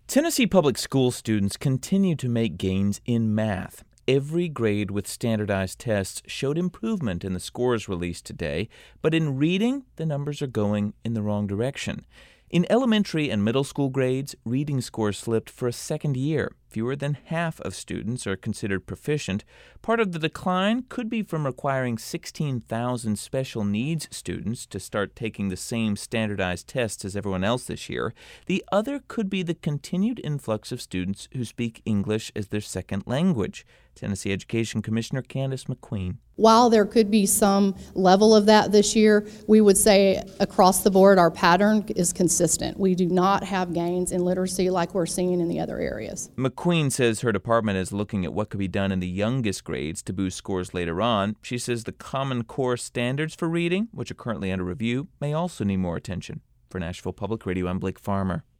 Tennessee Public School students continue to make gains in math. Every grade with standardized tests showed improvement in the scores released today, but in reading, the numbers are going in the wrong direction. In elementary and middle school grades, reading scores slipped for a second year. Fewer than half of students are considered proficient. Part of the decline could be from requiring 16,000 special needs students to start taking the same standardized tests as everyone else this year. The other could be the continued influx of students who speak English as their second language. Tennessee Education Commissioner Candace McQueen. While there could be some level of that this year, we would say across the board our pattern is consistent. We do not have gains in literacy like we're seeing in the other areas. McQueen says her department is looking at what could be done in the youngest grades to boost scores later on. She says the Common Core standards for reading, which are currently under review, may also need more attention. For Nashville Public Radio, I'm Blake Farmer.